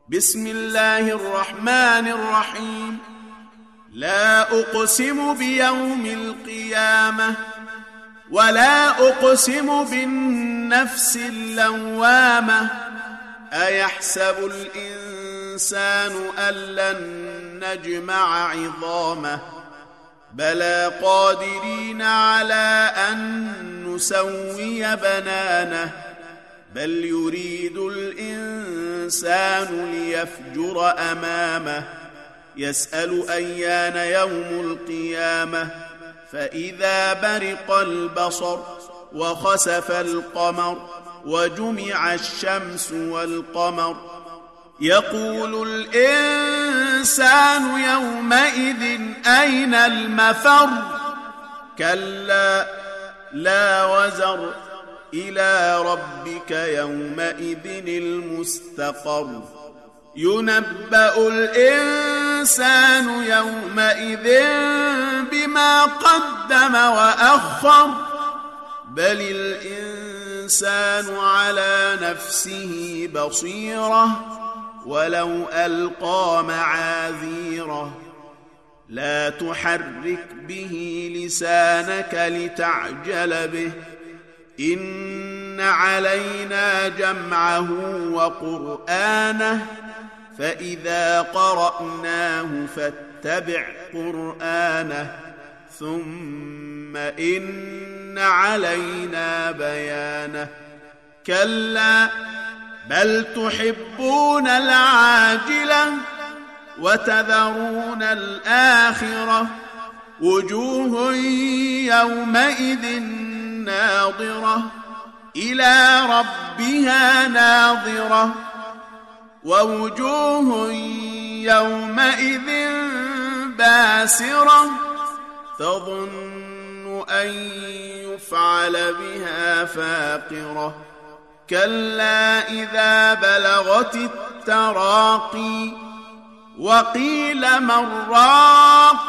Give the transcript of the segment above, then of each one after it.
بسم الله الرحمن الرحيم. لا أقسم بيوم القيامة ولا أقسم بالنفس اللوامة أيحسب الإنسان أن لن نجمع عظامه بلى قادرين على أن نسوي بنانه بل يريد الإنسان ليفجر أمامه يسأل أيان يوم القيامة فإذا برق البصر وخسف القمر وجمع الشمس والقمر يقول الإنسان يومئذ أين المفر كلا لا وزر إلى ربك يومئذ المستقر ينبأ الإنسان يومئذ بما قدم وأخر بل الإنسان على نفسه بصيرة ولو ألقى معاذيره لا تحرك به لسانك لتعجل به إن علينا جمعه وقرآنه فإذا قرأناه فاتبع قرآنه ثم إن علينا بيانه كلا بل تحبون العاجلة وتذرون الآخرة وجوه يومئذ ناظرة إلى ربها ناظرة ووجوه يومئذ باسرة تظن أن يفعل بها فاقرة كلا إذا بلغت التراقي وقيل من راق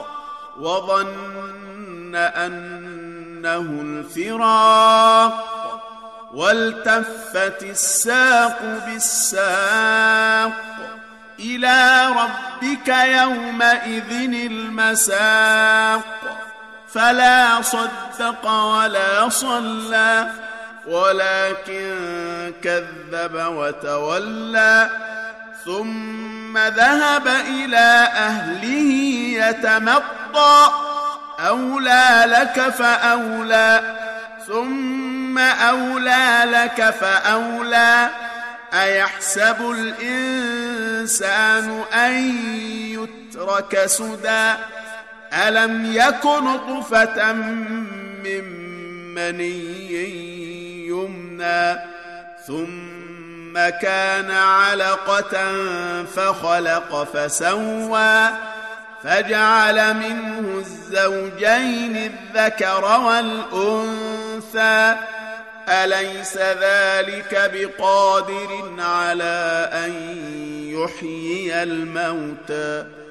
وظن أنه الفراق والتفت الساق بالساق إلى ربك يومئذ المساق فلا صدق ولا صلى ولكن كذب وتولى ثم ذهب إلى أهله يتمطى أولى لك فأولى ثم أولى لك فأولى أيحسب الإنسان أن يترك سدى ألم يك نطفة من مني يمنى ثم كان علقة فخلق فسوى فجعل منه الزوجين الذكر والأنثى أليس ذلك بقادر على أن يحيي الموتى